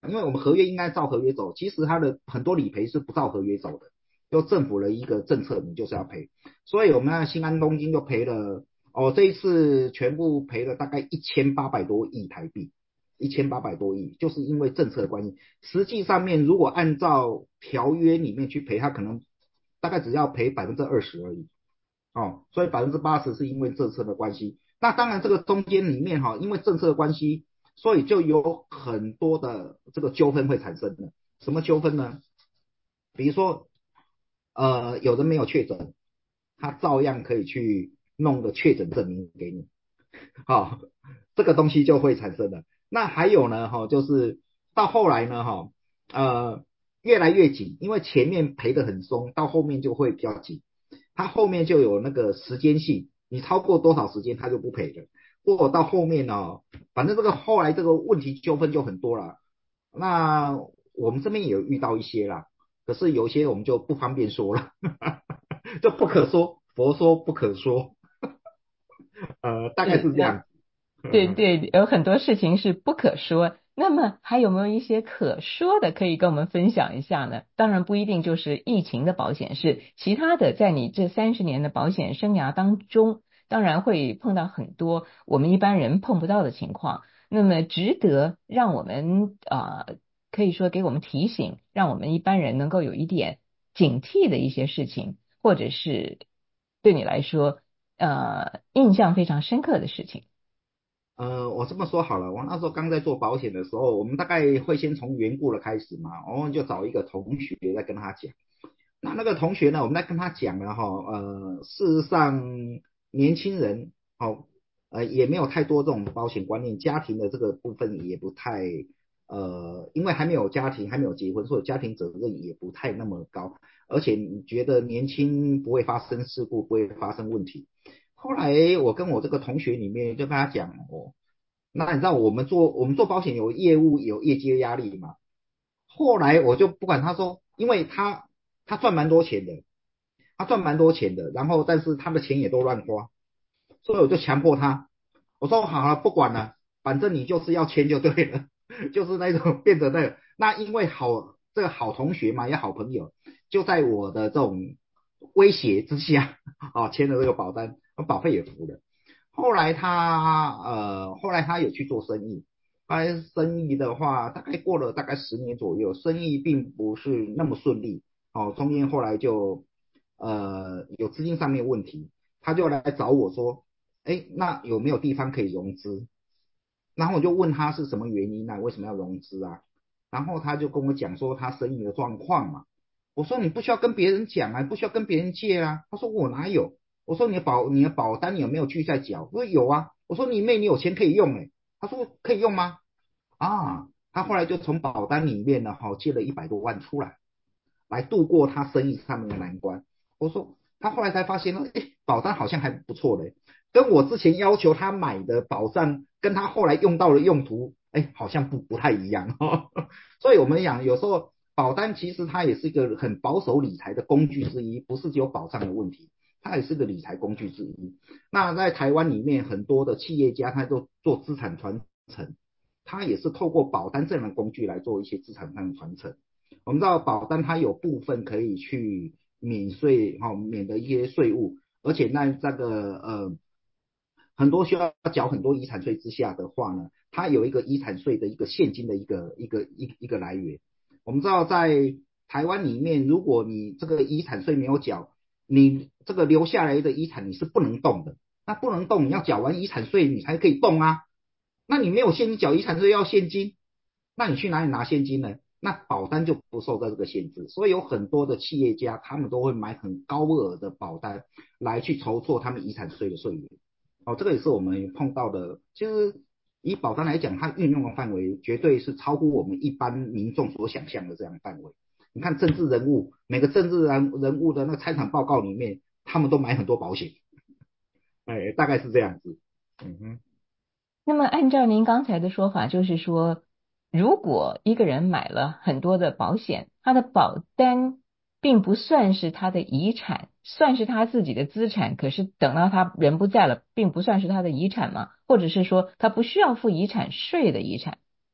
因为我们合约应该照合约走，其实它的很多理赔是不照合约走的，就政府的一个政策，你就是要赔。所以我们那新安东京就赔了，哦，这一次全部赔了大概一千八百多亿台币，一千八百多亿，就是因为政策的关系。实际上面如果按照条约里面去赔，它可能大概只要赔百分之二十而已，哦，所以百分之八十是因为政策的关系。那当然这个中间里面哈、哦，因为政策的关系，所以就有很多的这个纠纷会产生的。什么纠纷呢？比如说，呃，有人没有确诊，他照样可以去弄个确诊证明给你，好、哦，这个东西就会产生了。那还有呢，哈、哦，就是到后来呢，哈、哦，呃，越来越紧，因为前面赔的很松，到后面就会比较紧。它后面就有那个时间性，你超过多少时间它就不赔了。或者到后面呢、哦，反正这个后来这个问题纠纷就很多了。那我们这边也有遇到一些啦，可是有些我们就不方便说了，就不可说，佛说不可说，呃，大概是那是这样。 对对，有很多事情是不可说。那么还有没有一些可说的可以跟我们分享一下呢？当然不一定就是疫情的保险，是其他的，在你这三十年的保险生涯当中，当然会碰到很多我们一般人碰不到的情况。那么值得让我们啊、呃，可以说给我们提醒，让我们一般人能够有一点警惕的一些事情，或者是对你来说呃印象非常深刻的事情。 呃，我这么说好了，我那时候刚在做保险的时候，我们大概会先从缘故的开始嘛，然后就找一个同学在跟他讲。那那个同学呢，我们在跟他讲了哈，呃，事实上年轻人哦，呃，也没有太多这种保险观念，家庭的这个部分也不太，呃，因为还没有家庭，还没有结婚，所以家庭责任也不太那么高，而且你觉得年轻不会发生事故，不会发生问题。后来我跟我这个同学里面就跟他讲哦，那你知道我们做我们做保险有业务有业绩压力嘛？后来我就不管他说，因为他他赚蛮多钱的，他赚蛮多钱的，然后但是他的钱也都乱花，所以我就强迫他，我说好了，不管了，反正你就是要签就对了，就是那种变成那个，那因为好这个好同学嘛，也好朋友，就在我的这种威胁之下，啊，签了这个保单，保费也付了。后来他呃，后来他有去做生意，他生意的话，大概过了大概十年左右，生意并不是那么顺利，哦，中间后来就呃有资金上面问题，他就来找我说，哎，那有没有地方可以融资？然后我就问他是什么原因呢、啊？为什么要融资啊？然后他就跟我讲说他生意的状况嘛。我说你不需要跟别人讲啊，不需要跟别人借啊。他说我哪有？我说你的保你的保单有没有继续在缴？我说有啊。我说你妹你有钱可以用哎。他说可以用吗？啊，他后来就从保单里面呢哈借了一百多万出来，来度过他生意上面的难关。我说他后来才发现呢，哎，保单好像还不错嘞，跟我之前要求他买的保障，跟他后来用到的用途，哎，好像不不太一样哦。所以我们讲有时候保单其实它也是一个很保守理财的工具之一，不是只有保障的问题，它也是个理财工具之一。那在台湾里面很多的企业家，他就做资产传承，他也是透过保单这样的工具来做一些资产上的传承。我们知道保单它有部分可以去免税，哈、哦，免的一些税务，而且那这个呃很多需要缴很多遗产税之下的话呢，它有一个遗产税的一个现金的一个一个一一个来源。我们知道在台湾里面，如果你这个遗产税没有缴，你这个留下来的遗产你是不能动的。那不能动，你要缴完遗产税你才可以动啊。那你没有现金缴遗产税要现金，那你去哪里拿现金呢？那保单就不受到这个限制，所以有很多的企业家他们都会买很高额的保单来去筹措他们遗产税的税源。哦，这个也是我们碰到的。其实以保单来讲，它运用的范围绝对是超乎我们一般民众所想象的这样的范围。你看政治人物，每个政治人人物的那个财产报告里面，他们都买很多保险，哎，大概是这样子。嗯哼。 那么按照您刚才的说法，就是说，如果一个人买了很多的保险，他的保单并不算是他的遗产，算是他自己的资产，可是等到他人不在了，并不算是他的遗产嘛？或者是说他不需要付遗产税的遗产？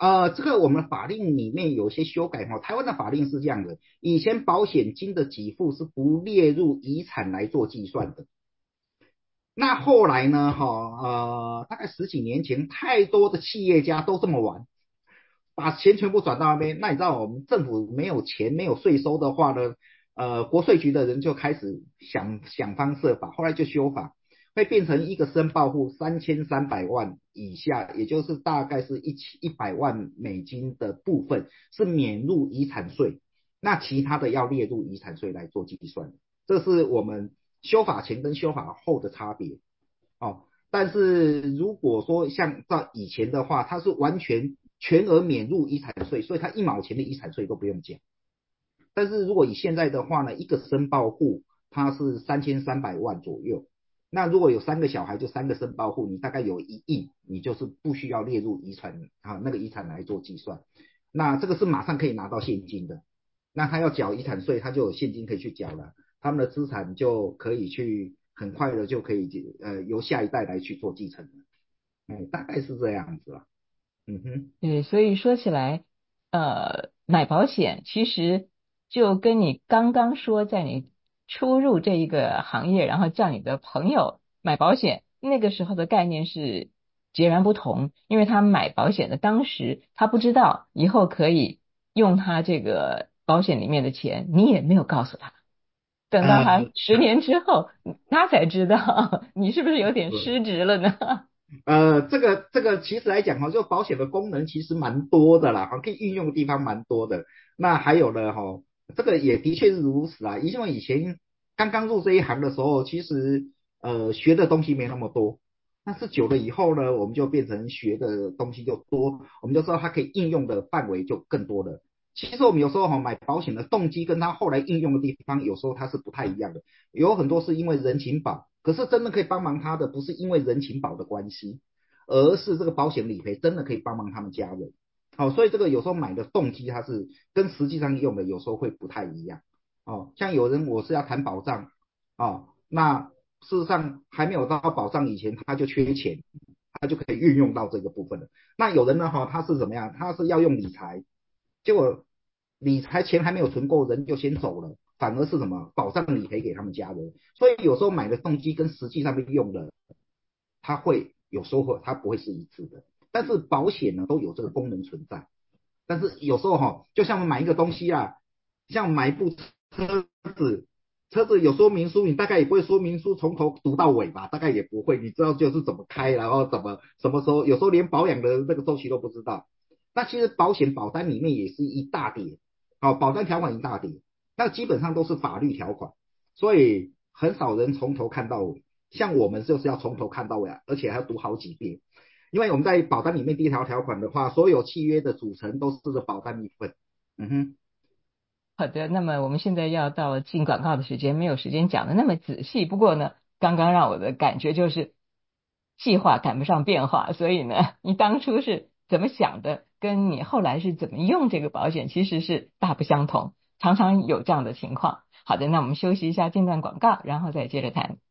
呃，这个我们法令里面有一些修改哈，台湾的法令是这样的，以前保险金的给付是不列入遗产来做计算的。那后来呢，哈，呃，大概十几年前，太多的企业家都这么玩，把钱全部转到那边。那你知道我们政府没有钱、没有税收的话呢，呃，国税局的人就开始想想方设法，后来就修法，会变成一个申报户三千三百万以下，也就是大概是一一百万美金的部分是免入遗产税，那其他的要列入遗产税来做计算。这是我们修法前跟修法后的差别哦。但是如果说像在以前的话，它是完全全额免入遗产税，所以它一毛钱的遗产税都不用缴。但是如果以现在的话呢，一个申报户它是三千三百万左右，那如果有三个小孩，就三个申报户，你大概有一亿，你就是不需要列入遗产啊那个遗产来做计算。那这个是马上可以拿到现金的，那他要缴遗产税，他就有现金可以去缴了，他们的资产就可以去很快的就可以呃由下一代来去做继承了。哎，大概是这样子了。嗯哼。 对，所以说起来，呃，买保险其实就跟你刚刚说，在你初入这一个行业，然后叫你的朋友买保险，那个时候的概念是截然不同。因为他买保险的当时，他不知道以后可以用他这个保险里面的钱，你也没有告诉他。等到他呃， 十年之后，他才知道你是不是有点失职了呢？ 呃，这个这个其实来讲哈，就保险的功能其实蛮多的啦，哈，可以运用的地方蛮多的。那还有呢，哈，这个也的确是如此啊。因为以前刚刚入这一行的时候，其实呃学的东西没那么多，但是久了以后呢，我们就变成学的东西就多，我们就知道它可以应用的范围就更多了。其实我们有时候哈买保险的动机跟它后来应用的地方，有时候它是不太一样的。有很多是因为人情保，可是真的可以帮忙他的，不是因为人情保的关系，而是这个保险理赔真的可以帮忙他们家人。好、哦，所以这个有时候买的动机它是跟实际上用的有时候会不太一样。哦，像有人我是要谈保障，哦，那事实上还没有到保障以前他就缺钱，他就可以运用到这个部分了。那有人呢哈、哦，他是怎么样？他是要用理财，结果理财钱还没有存够，人就先走了，反而是什么保障理赔给他们家人。所以有时候买的动机跟实际上面用的，它会有时候会它不会是一致的。但是保险呢都有这个功能存在。但是有时候哈，就像我们买一个东西啊，像买一部车子，车子有说明书，你大概也不会说明书从头读到尾吧，大概也不会，你知道就是怎么开，然后怎么什么时候，有时候连保养的那个周期都不知道。那其实保险保单里面也是一大叠，好、哦，保单条款一大叠，那基本上都是法律条款，所以很少人从头看到尾。像我们就是要从头看到尾啊，而且还要读好几遍。因为我们在保单里面第一条条款的话，所有契约的组成都是这保单一份。嗯哼。 好的，那么我们现在要到进广告的时间，没有时间讲的那么仔细。不过呢，刚刚让我的感觉就是计划赶不上变化，所以呢，你当初是怎么想的，跟你后来是怎么用这个保险，其实是大不相同，常常有这样的情况。好的，那我们休息一下，进段广告，然后再接着谈。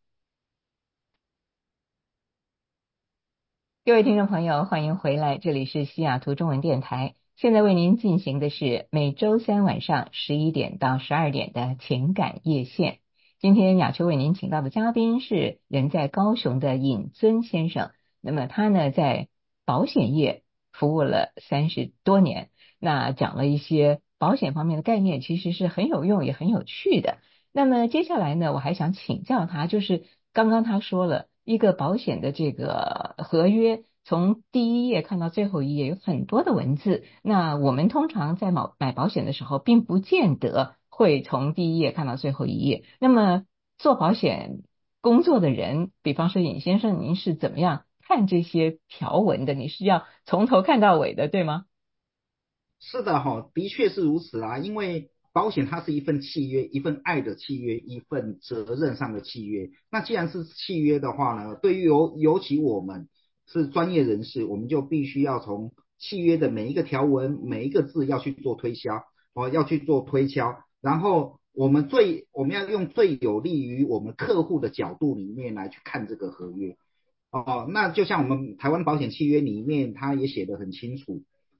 各位听众朋友，欢迎回来，这里是西雅图中文电台。现在为您进行的是每周三晚上十一点到十二点的情感夜线。今天雅秋为您请到的嘉宾是人在高雄的尹尊先生。那么他呢，在保险业服务了三十多年，那讲了一些保险方面的概念，其实是很有用也很有趣的。那么接下来呢，我还想请教他，就是刚刚他说了一个保险的这个合约，从第一页看到最后一页有很多的文字。那我们通常在买买保险的时候，并不见得会从第一页看到最后一页。那么做保险工作的人，比方说尹先生，您是怎么样看这些条文的？你是要从头看到尾的，对吗？ 是的哈，的确是如此啊。因为保险它是一份契约，一份爱的契约，一份责任上的契约。那既然是契约的话呢，对于尤尤其我们是专业人士，我们就必须要从契约的每一个条文、每一个字要去做推销，哦，要去做推敲。然后我们最我们要用最有利于我们客户的角度里面来去看这个合约。哦，那就像我们台湾保险契约里面，它也写得很清楚，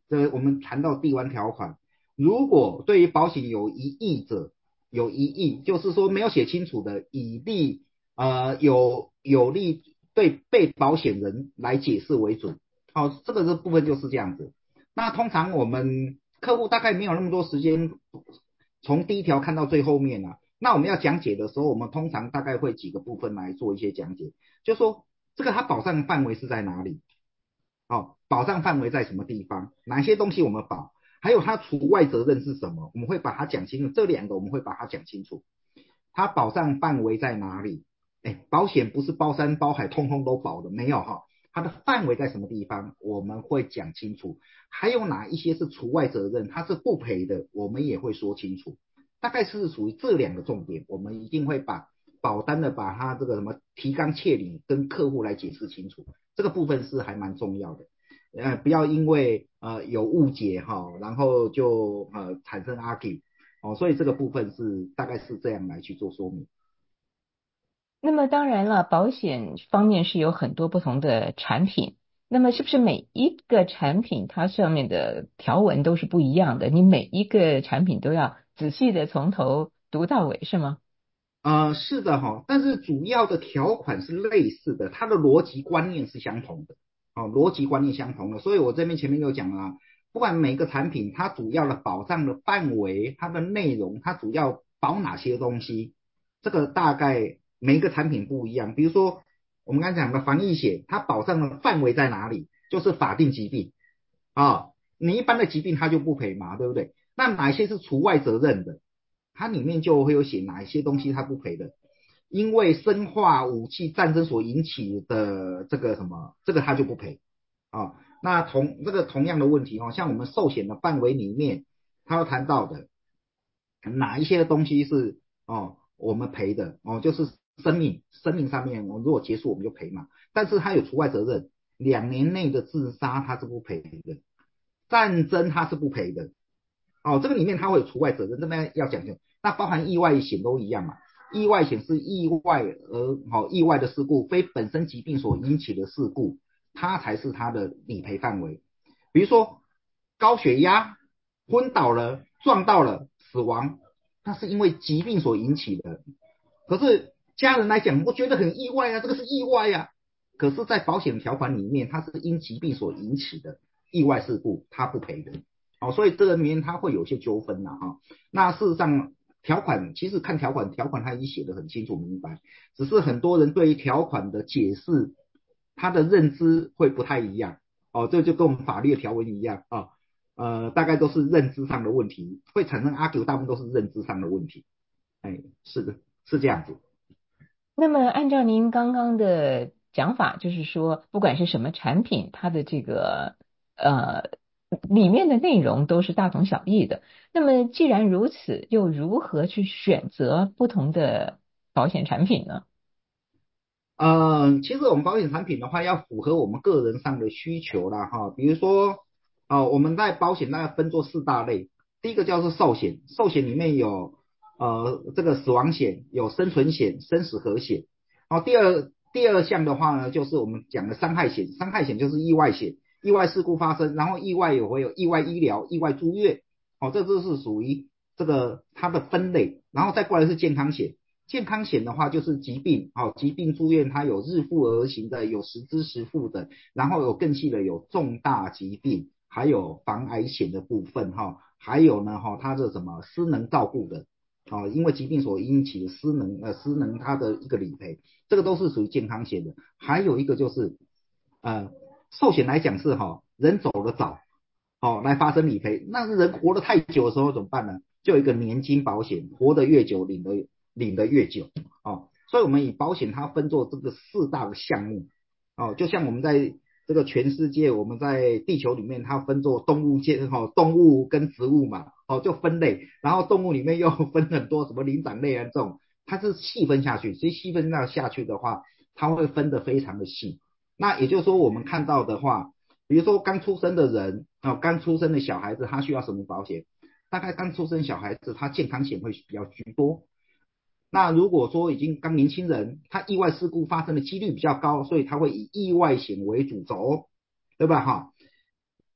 这我们谈到第one条款，如果对于保险有疑义者，有疑义就是说没有写清楚的，以利呃有有利对被保险人来解释为准。好、哦，这个这部分就是这样子。那通常我们客户大概没有那么多时间从第一条看到最后面啊，那我们要讲解的时候，我们通常大概会几个部分来做一些讲解，就说这个它保障范围是在哪里，哦，保障范围在什么地方，哪些东西我们保，还有它除外责任是什么，我们会把它讲清楚，这两个我们会把它讲清楚，它保障范围在哪里？哎，保险不是包山包海通通都保的，没有哈，它的范围在什么地方，我们会讲清楚，还有哪一些是除外责任，它是不赔的，我们也会说清楚，大概是属于这两个重点，我们一定会把保单的把它这个什么提纲挈领跟客户来解释清楚，这个部分是还蛮重要的。呃，不要因为呃有误解哈，然后就呃产生 argue 哦，所以这个部分是大概是这样来去做说明。 那么当然了，保险方面是有很多不同的产品，那么是不是每一个产品它上面的条文都是不一样的？你每一个产品都要仔细的从头读到尾，是吗？ 呃，是的哈，但是主要的条款是类似的，它的逻辑观念是相同的，哦，逻辑观念相同的，所以我这边前面有讲了，不管每个产品它主要的保障的范围、它的内容、它主要保哪些东西，这个大概每一个产品不一样。比如说我们刚才讲的防疫险，它保障的范围在哪里？就是法定疾病啊、哦，你一般的疾病它就不赔嘛，对不对？那哪些是除外责任的？它里面就会有写哪一些东西它不赔的，因为生化武器战争所引起的这个什么，这个它就不赔啊、哦。那同这个同样的问题哦，像我们寿险的范围里面，它要谈到的哪一些东西是哦我们赔的哦，就是生命生命上面，我如果结束我们就赔嘛，但是它有除外责任，两年内的自杀它是不赔的，战争它是不赔的。哦，这个里面它会有除外责任，这边要讲清楚。那包含意外险都一样嘛，意外险是意外而好、哦、意外的事故，非本身疾病所引起的事故，它才是它的理赔范围。比如说高血压、昏倒了、撞到了、死亡，那是因为疾病所引起的。可是家人来讲，我觉得很意外啊，这个是意外啊。可是，在保险条款里面，它是因疾病所引起的意外事故，它不赔的。哦，所以这个里面它会有些纠纷呐，哈。那事实上，条款其实看条款，条款它已经写得很清楚明白，只是很多人对于条款的解释，他的认知会不太一样。哦，这就跟我们法律的条文一样啊、哦，呃，大概都是认知上的问题，会产生 argue， 大部分都是认知上的问题。哎，是的，是这样子。 那么按照您刚刚的讲法，就是说，不管是什么产品，它的这个呃里面的内容都是大同小异的。那么既然如此，又如何去选择不同的保险产品呢？ 嗯，其实我们保险产品的话，要符合我们个人上的需求啦，哈。比如说，哦，我们在保险大概分作四大类，第一个叫做寿险，寿险里面有呃这个死亡险，有生存险、生死和险。好、第二第二项的话呢，就是我们讲的伤害险，伤害险就是意外险，意外事故发生，然后意外也会有意外医疗、意外住院，哦，这都是属于这个它的分类，然后再过来是健康险。健康险的话就是疾病，好、哦，疾病住院它有日付而行的，有实支实付的，然后有更细的有重大疾病，还有防癌险的部分哈、哦，还有呢哈、哦，它的什么失能照顾的，哦，因为疾病所引起的失能呃失能它的一个理赔，这个都是属于健康险的。还有一个就是呃寿险来讲是哈、哦，人走得早，哦来发生理赔，那人活得太久的时候怎么办呢？就有一个年金保险，活得越久领的领的越久哦，所以我们以保险它分作这个四大的项目哦，就像我们在这个全世界，我们在地球里面它分作动物界哈、哦，动物跟植物嘛，哦就分类，然后动物里面又分很多什么灵长类啊这种，它是细分下去，所以细分到下去的话，它会分得非常的细。那也就是说，我们看到的话，比如说刚出生的人啊、哦，刚出生的小孩子，他需要什么保险？大概刚出生小孩子，他健康险会比较居多。那如果说已经刚年轻人，他意外事故发生的几率比较高，所以他会以意外险为主轴，对吧？哈。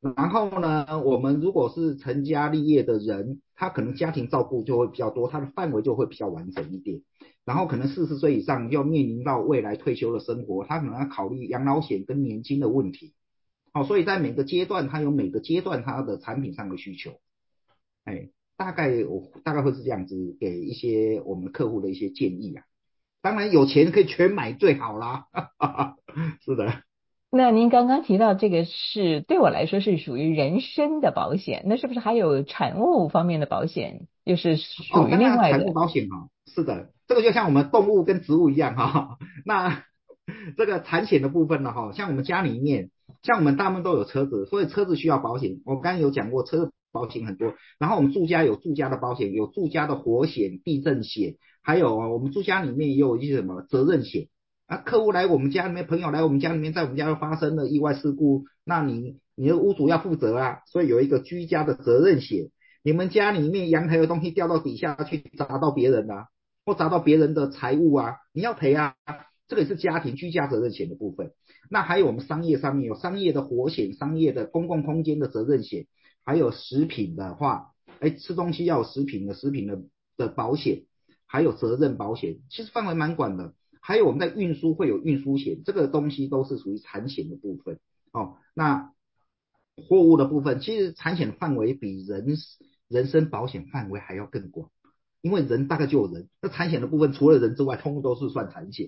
然后呢，我们如果是成家立业的人，他可能家庭照顾就会比较多，他的范围就会比较完整一点。然后可能四十岁以上要面临到未来退休的生活，他可能要考虑养老险跟年金的问题。好，所以在每个阶段，它有每个阶段它的产品上的需求。哎，大概我大概会是这样子给一些我们客户的一些建议啊。当然有钱可以全买最好啦，是的。 那您刚刚提到这个是对我来说是属于人身的保险，那是不是还有产物方面的保险，又是属哦， 于当然财务另外的？ 保险哈，是的，这个就像我们动物跟植物一样哈。那这个产险的部分呢哈，像我们家里面，像我们大部分都有车子，所以车子需要保险。我刚刚有讲过，车子保险很多，然后我们住家有住家的保险，有住家的火险、地震险，还有我们住家里面也有一些什么责任险。啊，客户来我们家里面，朋友来我们家里面，在我们家发生了意外事故，那你你的屋主要负责啊，所以有一个居家的责任险。你们家里面阳台的东西掉到底下去砸到别人啊，或砸到别人的财物啊，你要赔啊。这个也是家庭居家责任险的部分。那还有我们商业上面有商业的火险、商业的公共空间的责任险，还有食品的话，哎，吃东西要有食品的食品的的保险，还有责任保险，其实范围蛮广的。还有我们在运输会有运输险，这个东西都是属于产险的部分。哦，那货物的部分，其实产险的范围比人人身保险范围还要更广，因为人大概就有人，那产险的部分除了人之外，通通都是算产险。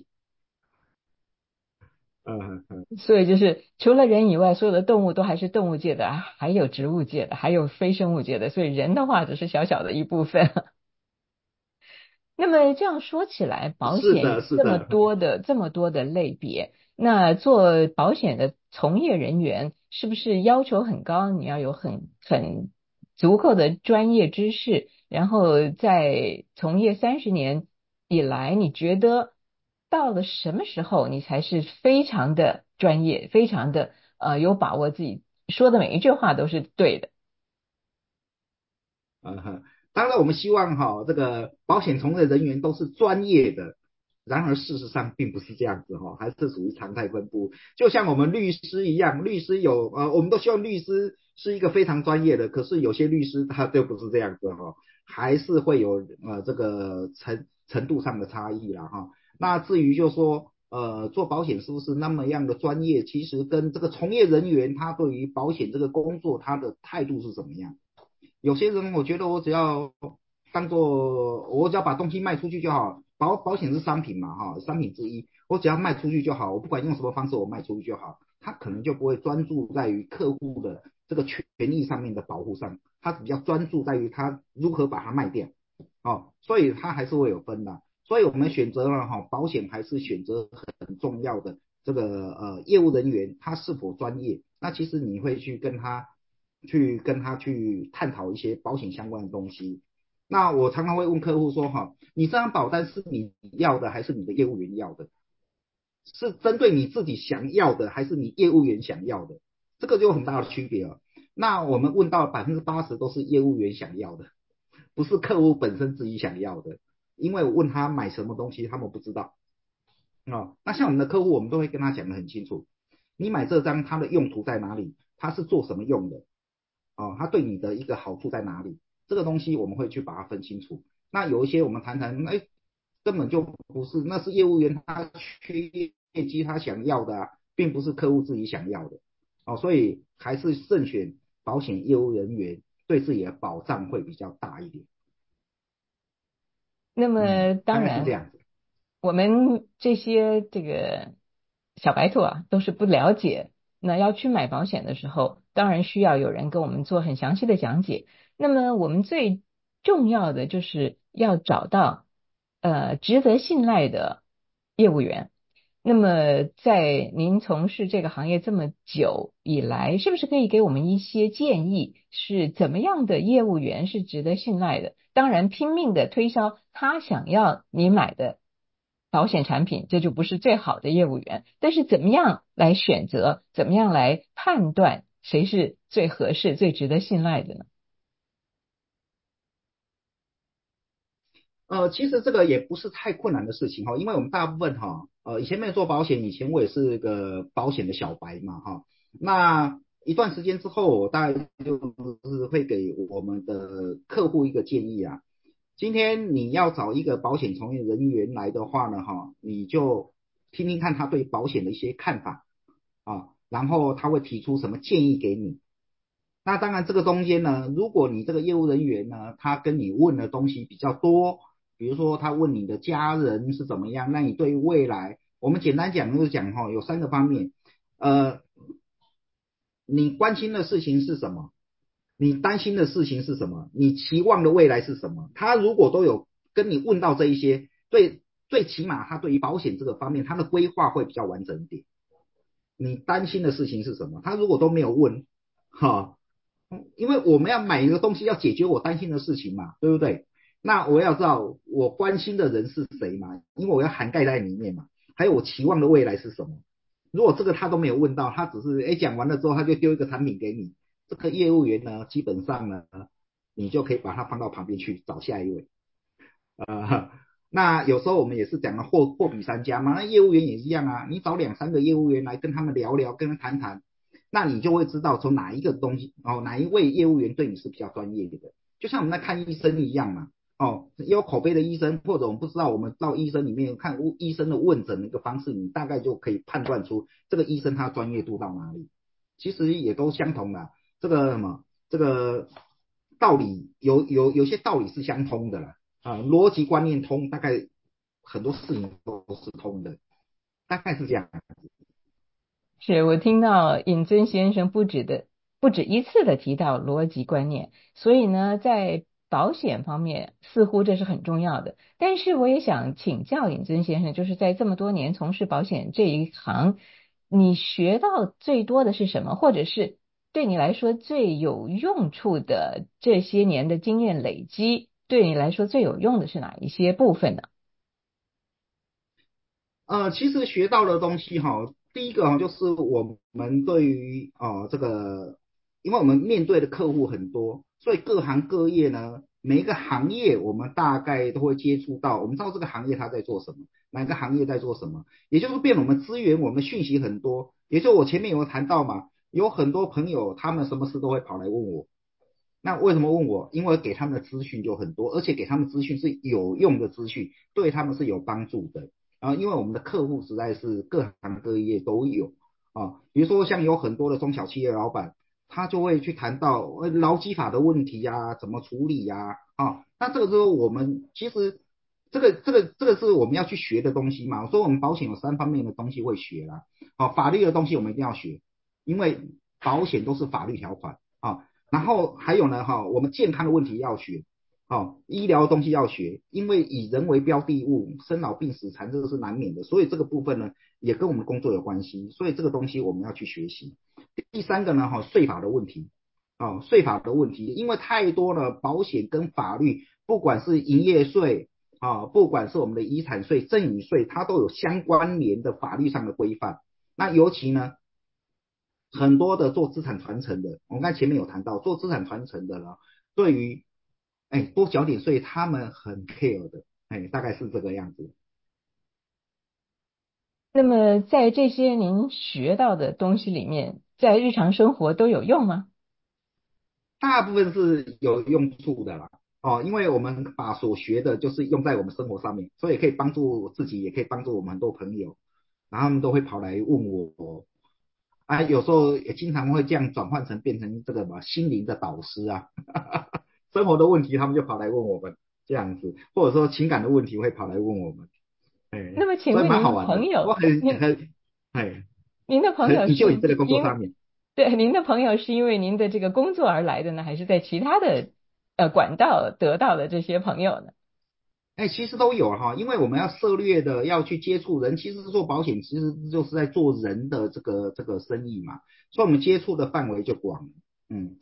嗯嗯。 所以就是除了人以外，所有的动物都还是动物界的，还有植物界的，还有非生物界的，所以人的话只是小小的一部分。那么这样说起来，保是的， 险有这么是的。 多的这么多的类别，那做保险的从业人员是不是要求很高？你要有很很足够的专业知识，然后在从业三十年以来，你觉得到了什么时候你才是非常的专业，非常的呃有把握自己说的每一句话都是对的？ 嗯哼，当然我们希望哈，这个保险从业人员都是专业的，然而事实上并不是这样子哈，还是属于常态分布。就像我们律师一样，律师有呃，我们都希望律师是一个非常专业的，可是有些律师他就不是这样子哈，还是会有呃这个程程度上的差异啦哈。那至于就说呃做保险是不是那么样的专业，其实跟这个从业人员他对于保险这个工作他的态度是怎么样。有些人我觉得我只要当做我只要把东西卖出去就好，保保险是商品嘛哈，商品之一，我只要卖出去就好，我不管用什么方式我卖出去就好，他可能就不会专注在于客户的这个权益上面的保护上，他比较专注在于他如何把它卖掉。哦，所以他还是会有分的，所以我们选择了哈保险还是选择很重要的这个呃业务人员他是否专业，那其实你会去跟他去跟他去探讨一些保险相关的东西。那我常常会问客户说哈，你这张保单是你要的还是你的业务员要的？是针对你自己想要的还是你业务员想要的？这个就有很大的区别了。那我们问到百分之八十都是业务员想要的，不是客户本身自己想要的，因为我问他买什么东西，他们不知道。哦，那像我们的客户，我们都会跟他讲的很清楚，你买这张它的用途在哪里，它是做什么用的，哦，它对你的一个好处在哪里，这个东西我们会去把它分清楚。那有一些我们谈谈，哎，根本就不是，那是业务员他缺业绩他想要的啊，并不是客户自己想要的。哦，所以还是慎选保险业务人员，对自己的保障会比较大一点。 那嗯， 么大当然， 概是这样子。 我们这些这个小白兔啊，都是不了解。那要去买保险的时候，当然需要有人跟我们做很详细的讲解。那么我们最重要的就是要找到呃值得信赖的业务员。那么在您从事这个行业这么久以来，是不是可以给我们一些建议，是怎么样的业务员是值得信赖的？当然，拼命的推销他想要你买的保险产品，这就不是最好的业务员。但是怎么样来选择，怎么样来判断谁是最合适、最值得信赖的呢？ 呃，其实这个也不是太困难的事情哈，因为我们大部分哈，呃，以前没有做保险，以前我也是个保险的小白嘛哈。那一段时间之后，我大概就是会给我们的客户一个建议啊。今天你要找一个保险从业人员来的话呢，哈，你就听听看他对保险的一些看法啊，然后他会提出什么建议给你。那当然，这个中间呢，如果你这个业务人员呢，他跟你问的东西比较多，比如说他问你的家人是怎么样，那你对未来，我们简单讲就是讲哈，有三个方面，呃，你关心的事情是什么？你担心的事情是什么？你期望的未来是什么？他如果都有跟你问到这一些，对，最起码他对于保险这个方面，他的规划会比较完整一点。你担心的事情是什么？他如果都没有问，哈，因为我们要买一个东西，要解决我担心的事情嘛，对不对？那我要知道我关心的人是谁嘛，因为我要涵盖在里面嘛。还有我期望的未来是什么？如果这个他都没有问到，他只是哎讲完了之后，他就丢一个产品给你，这个业务员呢，基本上呢，你就可以把他放到旁边去找下一位。呃，那有时候我们也是讲了货货比三家嘛，那业务员也是一样啊，你找两三个业务员来跟他们聊聊，跟他谈谈，那你就会知道从哪一个东西哦，哪一位业务员对你是比较专业的，就像我们在看医生一样嘛。哦，有口碑的医生，或者我们不知道，我们到医生里面看医生的问诊的一个方式，你大概就可以判断出这个医生他专业度到哪里。其实也都相同的，这个什么，这个道理有有有些道理是相通的啦，啊，逻辑观念通，大概很多事情都是通的，大概是这样。 是我听到尹尊先生不止的不止一次的提到逻辑观念，所以呢，在保险方面似乎这是很重要的。但是我也想请教尹尊先生，就是在这么多年从事保险这一行，你学到最多的是什么，或者是对你来说最有用处的这些年的经验累积，对你来说最有用的是哪一些部分呢？ 呃，其实学到的东西哈，第一个哈就是我们对于呃这个，因为我们面对的客户很多，所以各行各业呢，每一个行业我们大概都会接触到，我们知道这个行业它在做什么，哪个行业在做什么，也就是变我们资源，我们讯息很多，也就我前面有谈到嘛，有很多朋友他们什么事都会跑来问我，那为什么问我？因为给他们的资讯就很多，而且给他们资讯是有用的资讯，对他们是有帮助的。啊，因为我们的客户实在是各行各业都有啊，比如说像有很多的中小企业老板，他就会去谈到呃劳基法的问题呀、啊，怎么处理呀、啊，啊，那这个时候我们其实这个这个这个是我们要去学的东西嘛。我说我们保险有三方面的东西会学啦，啊，法律的东西我们一定要学，因为保险都是法律条款啊。然后还有呢，哈，我们健康的问题要学，哦，医疗的东西要学，因为以人为标的物，生老病死残这个是难免的，所以这个部分呢也跟我们工作有关系，所以这个东西我们要去学习。第三个呢，哈，税法的问题，哦，税法的问题，因为太多了，保险跟法律，不管是营业税啊、哦，不管是我们的遗产税、赠与税，它都有相关联的法律上的规范。那尤其呢，很多的做资产传承的，我们刚才前面有谈到，做资产传承的呢，对于哎多缴点税，他们很 care 的，哎，大概是这个样子。 那么在这些您学到的东西里面，在日常生活都有用吗？ 大部分是有用处的啦，哦，因为我们把所学的就是用在我们生活上面，所以可以帮助自己，也可以帮助我们很多朋友，然后他们都会跑来问我，啊，有时候也经常会这样转换成变成这个什么心灵的导师啊，生活的问题他们就跑来问我们这样子，或者说情感的问题会跑来问我们，哎， 那么请所以问您的蛮好玩的，我朋友，您很很哎您的朋很友是 enjoy 这个工作因上面。 对您的朋友是因为您的这个工作而来的呢，还是在其他的呃管道得到的这些朋友呢？ 哎，其实都有哈，因为我们要涉猎的，要去接触人，其实做保险其实就是在做人的这个这个生意嘛，所以我们接触的范围就广了。嗯，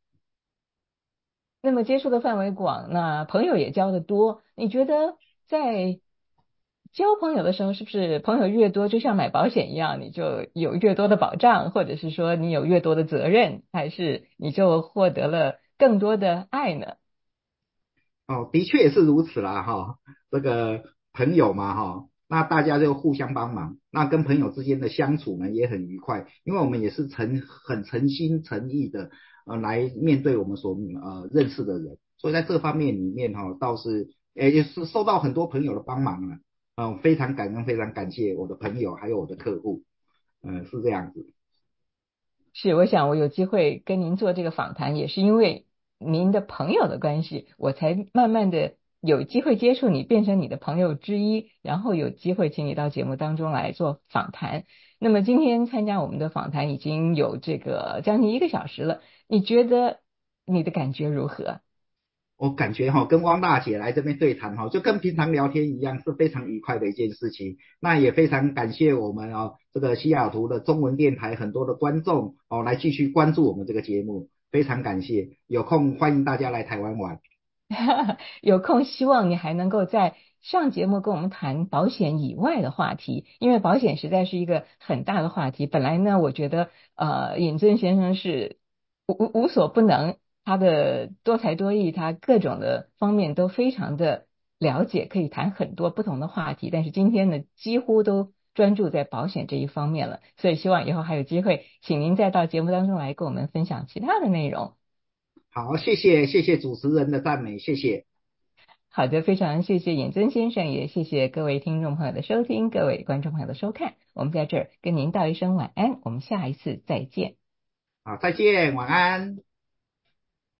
那么接触的范围广，那朋友也交的多，你觉得在交朋友的时候，是不是朋友越多，就像买保险一样，你就有越多的保障，或者是说你有越多的责任，还是你就获得了更多的爱呢？ 哦，的确也是如此啦哈，这个朋友嘛哈， 那大家就互相帮忙，那跟朋友之间的相处呢也很愉快，因为我们也是诚很诚心诚意的呃来面对我们所呃认识的人，所以在这方面里面哈、哦、倒是诶也是受到很多朋友的帮忙了，嗯、呃，非常感恩非常感谢我的朋友还有我的客户，嗯、呃、是这样子。 是，我想我有机会跟您做这个访谈，也是因为您的朋友的关系，我才慢慢的有机会接触你，变成你的朋友之一，然后有机会请你到节目当中来做访谈。那么今天参加我们的访谈已经有这个将近一个小时了，你觉得你的感觉如何？ 我感觉哈，跟汪大姐来这边对谈哈，就跟平常聊天一样，是非常愉快的一件事情。那也非常感谢我们哦，这个西雅图的中文电台很多的观众哦，来继续关注我们这个节目，非常感谢。有空欢迎大家来台湾玩。 有空希望你还能够在上节目跟我们谈保险以外的话题，因为保险实在是一个很大的话题。本来呢，我觉得呃，尹尊先生是无无无所不能，他的多才多艺，他各种的方面都非常的了解，可以谈很多不同的话题。但是今天呢，几乎都专注在保险这一方面了，所以希望以后还有机会，请您再到节目当中来跟我们分享其他的内容。 好，谢谢谢谢主持人的赞美，谢谢。 好的，非常谢谢尹尊先生，也谢谢各位听众朋友的收听，各位观众朋友的收看。我们在这儿跟您道一声晚安，我们下一次再见。 好，再见，晚安。